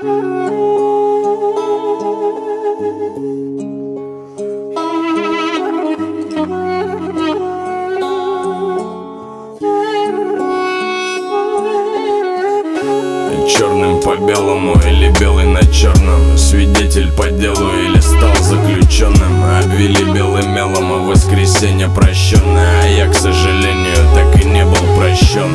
Черным по белому или белый на черном, свидетель по делу или стал заключенным. Обвели белым мелом, а в воскресенье прощенное, а я, к сожалению, так и не был прощен.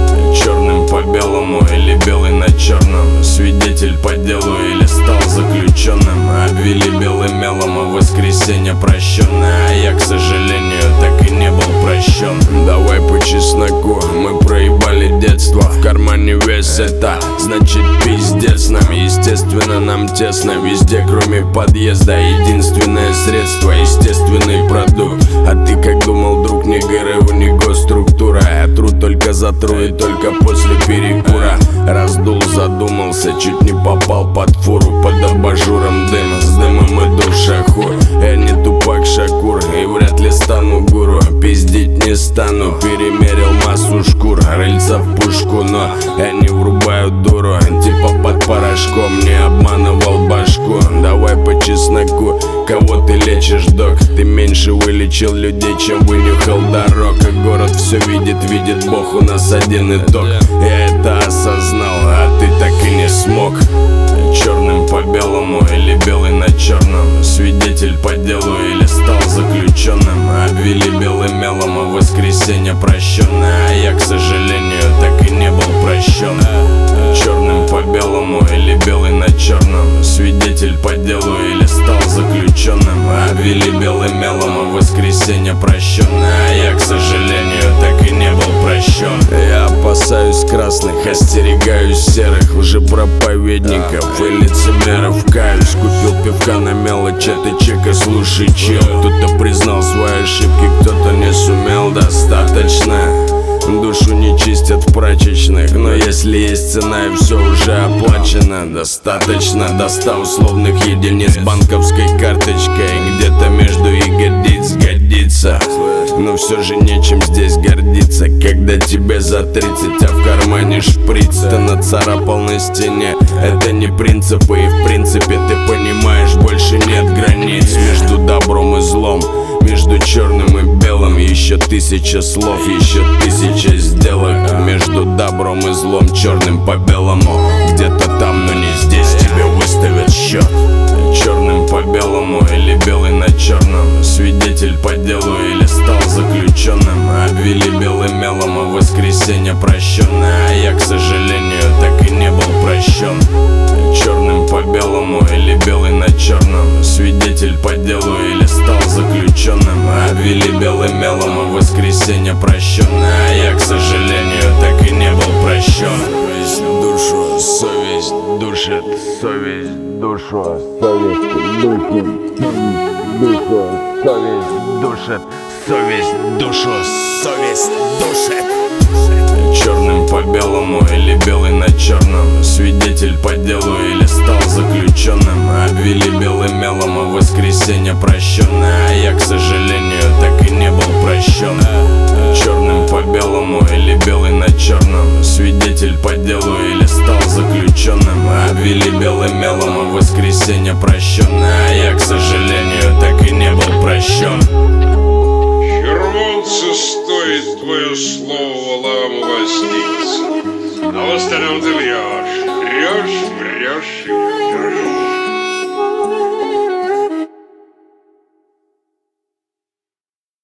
Черным по белому или белый на черном, свидетель по делу или стал заключенным. Обвели белым мелом, а в воскресенье прощенное, а я, к сожалению, так и не был прощен. Давай по чесноку, мы проебали детство, в кармане весь это, значит пиздец нам. Естественно, нам тесно везде, кроме подъезда. Единственное средство, естественный продукт. А ты как думал, друг, не ГРУ, не госструктура. Я тру только за тру и только после перекура. Раздул, задумался, чуть не попал под фуру. Под абажуром дым, с дымом иду в шаху. Я не Тупак Шакур и вряд ли стану гуру. Пиздить не стану, перемерил массу шкур. Рыльца в пушку, но я не врубаю дуру. Типа под порошком, не обманывал башку. Давай по чесноку, кого ты лечишь, док? Ты меньше вылечил людей, чем вынюхал дорог. И город все видит, видит Бог, у нас один итог. Я это осознал, а ты так и не смог. Черным по белому или белый на черном, свидетель по делу или стал заключенным. Обвели белым мелом, а в воскресенье прощенное, а я, к сожалению, так и не был прощен. Черным по белому или белый на черном, свидетель по делу или стал заключенным. Обвели белым мелом, а в воскресенье прощенное, а я, к сожалению, так и не был прощен. Я опасаюсь красных, остерегаюсь серых лжепроповедников и лицемеров. Каюсь, купил пивка на мелочь, это чека, слушай, чел. Кто-то признал свои ошибки, кто-то не сумел. Достаточно, душу не чистят в прачечных, но если есть цена и все уже оплачено, достаточно до 100 условных единиц банковской карточкой. Где-то между ягодиц годится, но все же нечем здесь гордиться, когда тебе за 30, а в кармане шприц. Ты нацарапал на стене, это не принципы, и в принципе ты понимаешь, больше нет границ между добром и злом, между черным и белым. Еще 1000 слов, еще 1000 сделок. Между добром и злом, черным по белому. Где-то там, но не здесь, тебе выставят счет. Черным по белому или белый на черном, свидетель по делу или стал заключенным. Обвели белым мелом, а в воскресенье прощенное, а я, к сожалению, так и не был прощен. Черным по белому или белый на черном, свидетель по делу или стал заключенным. Обвели белым мелом, а в воскресенье прощенное, а я, к сожалению, так и не был прощен. Душу совесть душит, совесть душу, совесть душит, душу, совесть душит, совесть душу, совесть душит. Черным по белому или белый на черном, свидетель по делу или стал заключенным. Обвели белым мелом, а в воскресенье прощенное, а я, к сожалению, так и не был прощен. Черным по белому или белый на черном, свидетель по делу или стал заключенным. Обвели белым мелом, а в воскресенье прощенное, а я, к сожалению, так и не был прощен. Червонце, стоит твое слово ломаститься, а в остальном ты врешь, врешь, врешь, врешь.